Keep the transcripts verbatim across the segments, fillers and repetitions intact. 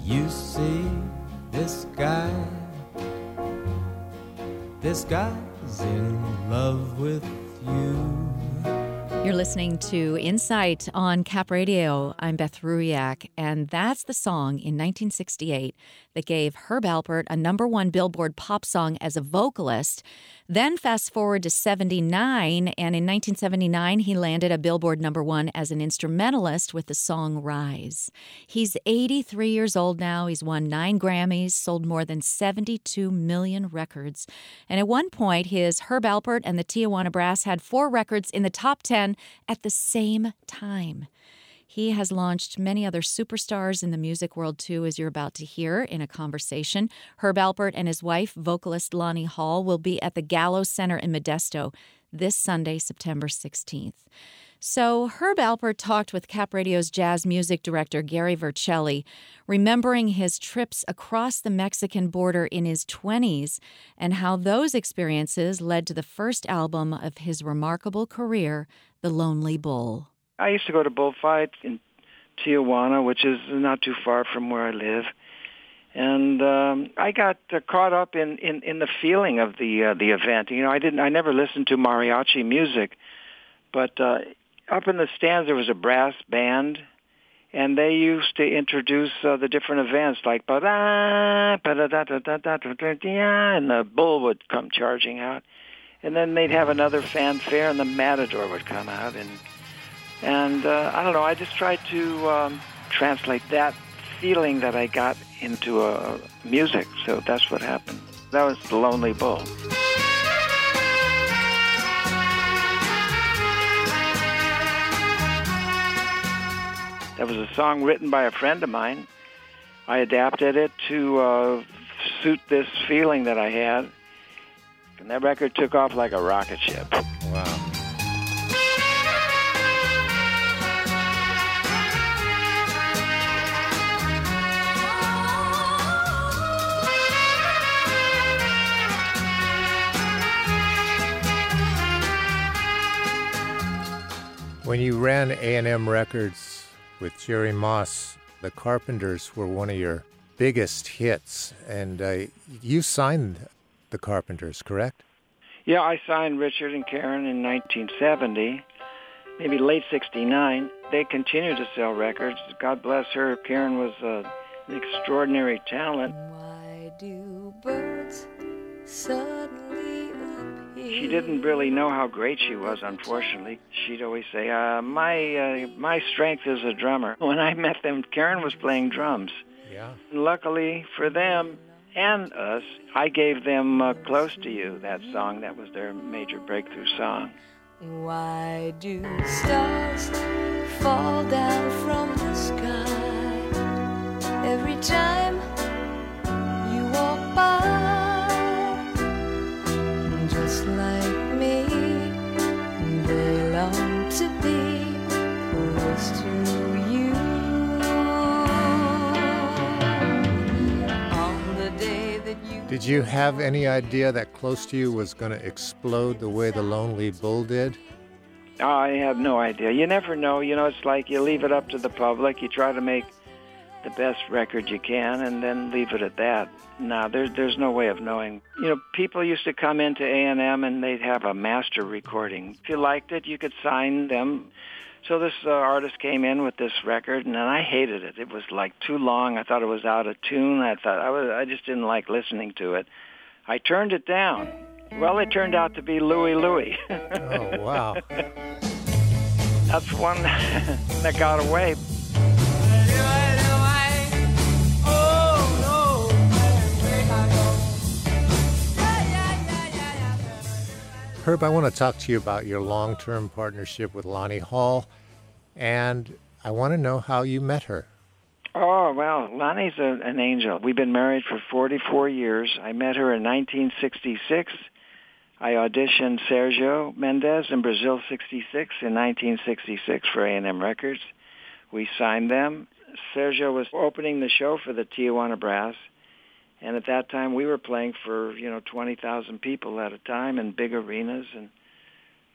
You see, this guy, this guy's in love with you. You're listening to Insight on Cap Radio. I'm Beth Ruiak, and that's the song in nineteen sixty-eight that gave Herb Alpert a number one Billboard pop song as a vocalist. Then fast forward to seventy-nine, and in nineteen seventy-nine, he landed a Billboard number one as an instrumentalist with the song Rise. He's eighty-three years old now. He's won nine Grammys, sold more than seventy-two million records. And at one point, his Herb Alpert and the Tijuana Brass had four records in the top ten at the same time. He has launched many other superstars in the music world, too, as you're about to hear in a conversation. Herb Alpert and his wife, vocalist Lonnie Hall, will be at the Gallo Center in Modesto this Sunday, September sixteenth. So Herb Alpert talked with Cap Radio's jazz music director, Gary Vercelli, remembering his trips across the Mexican border in his twenties and how those experiences led to the first album of his remarkable career, The Lonely Bull. I used to go to bullfights in Tijuana, which is not too far from where I live. And um, I got uh, caught up in, in, in the feeling of the uh, the event. You know, I didn't. I never listened to mariachi music, but uh, up in the stands there was a brass band, and they used to introduce uh, the different events, like ba-da, ba-da-da-da-da-da-da-da, and the bull would come charging out, and then they'd have another fanfare, and the matador would come out, and and uh, I don't know. I just tried to um, translate that feeling that I got into uh, music, so that's what happened. That was The Lonely Bull. That was a song written by a friend of mine. I adapted it to uh, suit this feeling that I had, and that record took off like a rocket ship. Wow. When you ran A and M Records with Jerry Moss, the Carpenters were one of your biggest hits, and uh, you signed the Carpenters, correct? Yeah, I signed Richard and Karen in nineteen seventy, maybe late sixty-nine. They continued to sell records. God bless her. Karen was uh, an extraordinary talent. Why do birds suddenly appear? She didn't really know how great she was, unfortunately. She'd always say, uh, my uh, my strength is a drummer. When I met them, Karen was playing drums. Yeah. And luckily for them and us, I gave them uh, Close to You, that song. That was their major breakthrough song. Why do stars fall down from the sky every time you walk by? Just like me, they long to be close to you. On the day that you Did you have any idea that Close to You was going to explode the way The Lonely Bull did? Oh, I have no idea. You never know. You know, it's like you leave it up to the public. You try to make the best record you can and then leave it at that. No, there's, there's no way of knowing. You know, people used to come into A and M and they'd have a master recording. If you liked it, you could sign them. So this uh, artist came in with this record, and then I hated it. It was like too long. I thought it was out of tune. I thought I was. I just didn't like listening to it. I turned it down. Well, it turned out to be Louie Louie. Oh, wow. That's one that got away. Herb, I want to talk to you about your long-term partnership with Lonnie Hall, and I want to know how you met her. Oh, well, Lonnie's a, an angel. We've been married for forty-four years. I met her in nineteen sixty-six. I auditioned Sergio Mendes in Brazil sixty-six in nineteen sixty-six for A and M Records. We signed them. Sergio was opening the show for the Tijuana Brass. And at that time, we were playing for, you know, twenty thousand people at a time in big arenas. And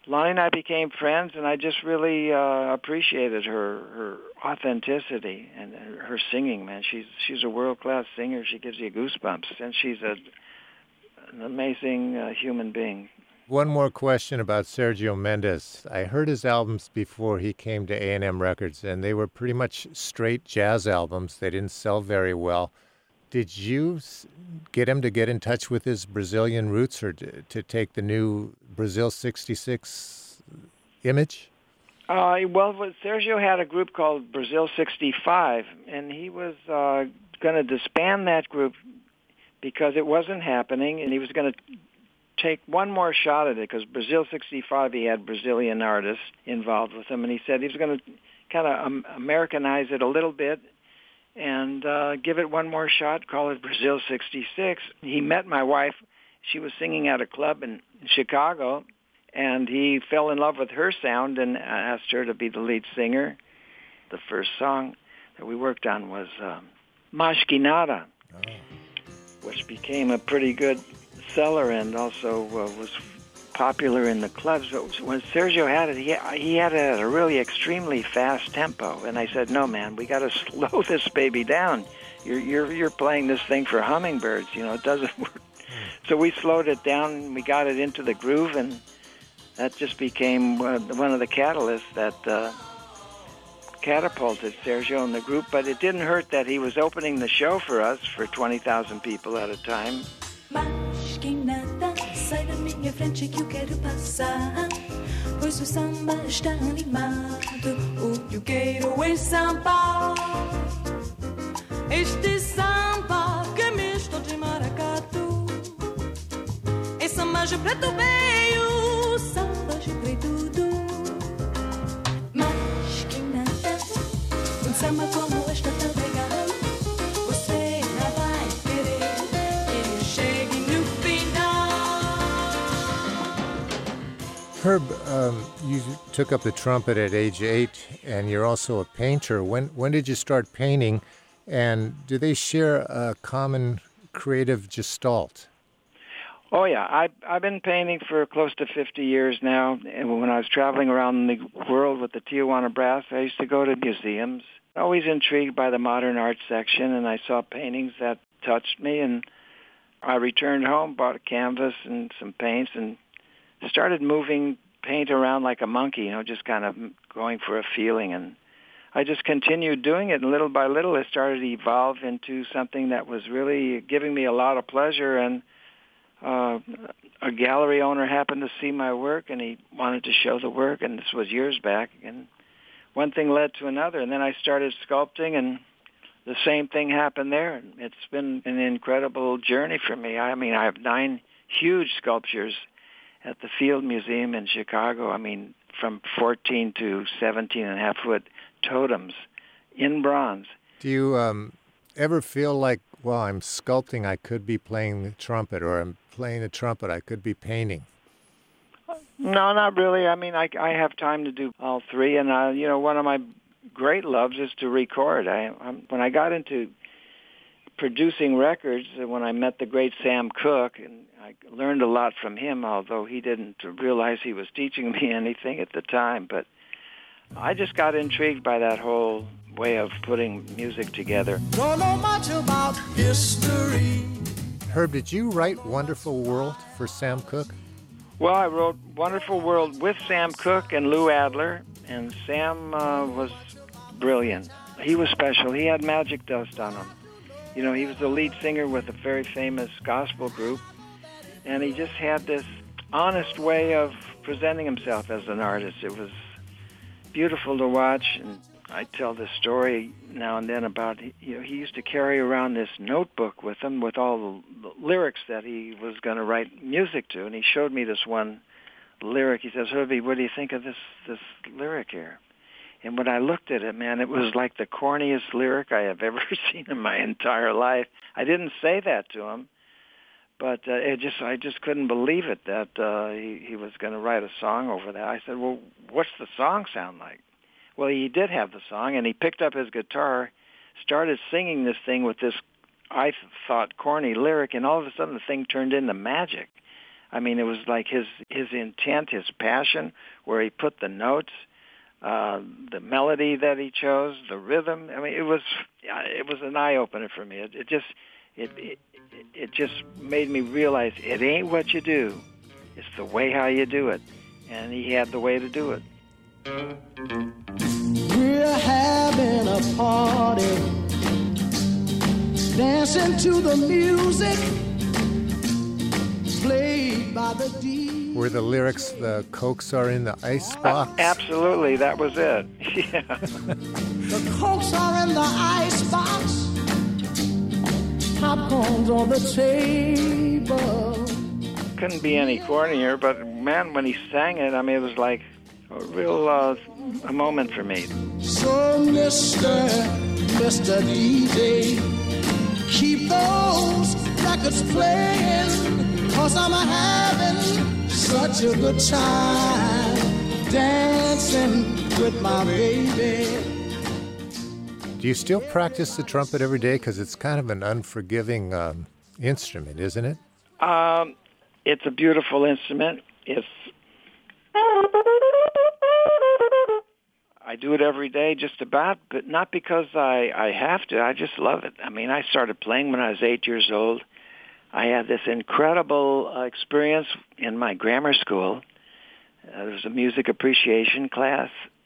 Lonnie and I became friends, and I just really uh, appreciated her her authenticity and her singing. Man, she's she's a world class singer. She gives you goosebumps, and she's a an amazing uh, human being. One more question about Sergio Mendes. I heard his albums before he came to A and M Records, and they were pretty much straight jazz albums. They didn't sell very well. Did you get him to get in touch with his Brazilian roots, or to, to take the new Brazil sixty-six image? Uh, well, Sergio had a group called Brazil sixty-five, and he was uh, going to disband that group because it wasn't happening, and he was going to take one more shot at it, because Brazil sixty-five, he had Brazilian artists involved with him, and he said he was going to kind of um, Americanize it a little bit and uh, give it one more shot, call it Brazil sixty-six. He met my wife. She was singing at a club in Chicago, and he fell in love with her sound and asked her to be the lead singer. The first song that we worked on was um, Mais Que Nada, oh. which became a pretty good seller and also uh, was popular in the clubs. But when Sergio had it, he, he had it at a really extremely fast tempo. And I said, no, man, we got to slow this baby down. You're, you're, you're playing this thing for hummingbirds. You know, it doesn't work. So we slowed it down, and we got it into the groove, and that just became uh, one of the catalysts that uh, catapulted Sergio in the group. But it didn't hurt that he was opening the show for us for twenty thousand people at a time. Mas que nada, sai da minha frente que eu quero passar, pois o samba está animado, o que eu quero é samba. Este samba que é misto de maracatu, é samba de preto veio, samba de preto. Mas que nada, um samba como este é tão legal, você não vai querer que ele chegue no final. Herb, um, you took up the trumpet at age eight, and you're also a painter. When when did you start painting, and do they share a common creative gestalt? Oh, yeah. I've, I've been painting for close to fifty years now. And when I was traveling around the world with the Tijuana Brass, I used to go to museums. Always intrigued by the modern art section, and I saw paintings that touched me. And I returned home, bought a canvas and some paints, and started moving paint around like a monkey, you know, just kind of going for a feeling. And I just continued doing it, and little by little it started to evolve into something that was really giving me a lot of pleasure. And uh, a gallery owner happened to see my work, and he wanted to show the work, and this was years back. And one thing led to another, and then I started sculpting, and the same thing happened there. It's been an incredible journey for me. I mean, I have nine huge sculptures at the Field Museum in Chicago. I mean, from fourteen to seventeen and a half foot totems in bronze. Do you um, ever feel like, well, I'm sculpting, I could be playing the trumpet, or I'm playing the trumpet, I could be painting? No, not really. I mean, I, I have time to do all three, and uh, you know, one of my great loves is to record. I I'm, when I got into producing records, when I met the great Sam Cooke, and I learned a lot from him, although he didn't realize he was teaching me anything at the time. But I just got intrigued by that whole way of putting music together. Don't know much about history. Herb, did you write Wonderful World for Sam Cooke? Well, I wrote Wonderful World with Sam Cooke and Lou Adler, and Sam uh, was brilliant. He was special. He had magic dust on him. You know, he was the lead singer with a very famous gospel group, and he just had this honest way of presenting himself as an artist. It was beautiful to watch, and I tell this story now and then about, you know, he used to carry around this notebook with him with all the lyrics that he was going to write music to, and he showed me this one lyric. He says, Herbie, what do you think of this this lyric here? And when I looked at it, man, it was like the corniest lyric I have ever seen in my entire life. I didn't say that to him, but uh, it just I just couldn't believe it that uh, he, he was going to write a song over that. I said, well, what's the song sound like? Well, he did have the song, and he picked up his guitar, started singing this thing with this, I thought, corny lyric, and all of a sudden the thing turned into magic. I mean, it was like his his intent, his passion, where he put the notes, uh, the melody that he chose, the rhythm. I mean, it was it was an eye opener for me. It, it just it, it it just made me realize it ain't what you do, it's the way how you do it, and he had the way to do it. We're having a party, dancing to the music played by the D. Were the lyrics, the Cokes are in the icebox? Uh, absolutely, that was it. Yeah. The Cokes are in the icebox, popcorn's on the table. Couldn't be any cornier, but man, when he sang it, I mean, it was like a real uh, a moment for me. So, Mister, Mister D J, keep those records playing, 'cause I'm having such a good time dancing with my baby. Do you still practice the trumpet every day? Because it's kind of an unforgiving um, instrument, isn't it? Um, it's a beautiful instrument. It's I do it every day just about, but not because I, I have to. I just love it. I mean, I started playing when I was eight years old. I had this incredible uh, experience in my grammar school. Uh, there was a music appreciation class,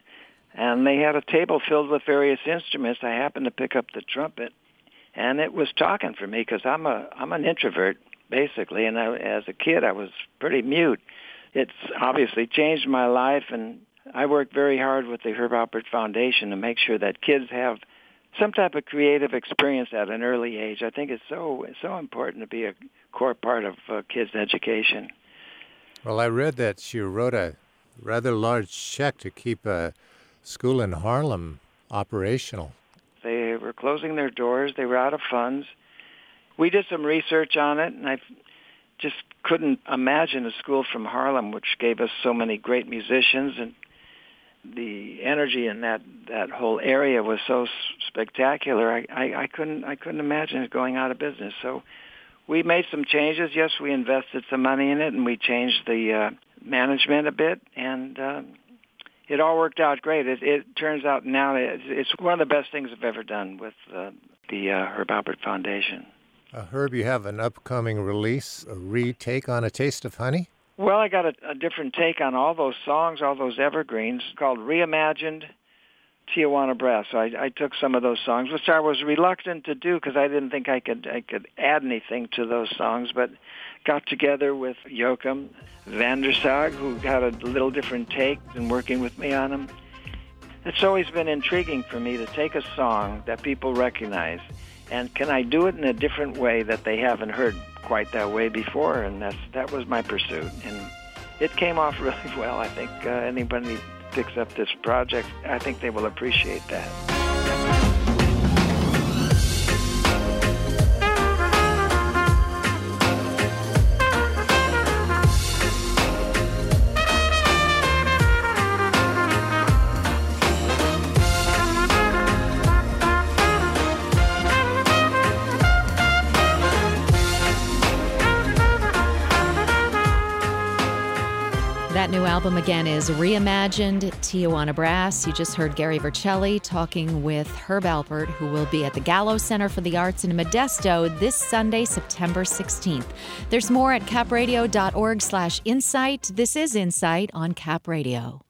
and they had a table filled with various instruments. I happened to pick up the trumpet, and it was talking for me because I'm a I'm an introvert basically, and I, as a kid I was pretty mute. It's obviously changed my life, and I work very hard with the Herb Alpert Foundation to make sure that kids have some type of creative experience at an early age. I think it's so it's so important to be a core part of uh, kids' education. Well, I read that you wrote a rather large check to keep a school in Harlem operational. They were closing their doors. They were out of funds. We did some research on it, and I just couldn't imagine a school from Harlem, which gave us so many great musicians, and the energy in that, that whole area was so spectacular. I, I, I couldn't I couldn't imagine it going out of business. So we made some changes. Yes, we invested some money in it, and we changed the uh, management a bit, and uh, it all worked out great. It, it turns out now it's, it's one of the best things I've ever done with uh, the uh, Herb Alpert Foundation. Uh, Herb, you have an upcoming release, a retake on A Taste of Honey? Well, I got a, a different take on all those songs, all those evergreens, called Reimagined Tijuana Brass. So I, I took some of those songs, which I was reluctant to do because I didn't think I could I could add anything to those songs, but got together with Joachim van der Sag, who had a little different take in working with me on them. It's always been intriguing for me to take a song that people recognize, and can I do it in a different way that they haven't heard quite that way before? And that's that was my pursuit, and it came off really well. I think uh, anybody who picks up this project, I think they will appreciate that. That new album, again, is Reimagined Tijuana Brass. You just heard Gary Vercelli talking with Herb Alpert, who will be at the Gallo Center for the Arts in Modesto this Sunday, September sixteenth. There's more at capradio.org slash insight. This is Insight on Cap Radio.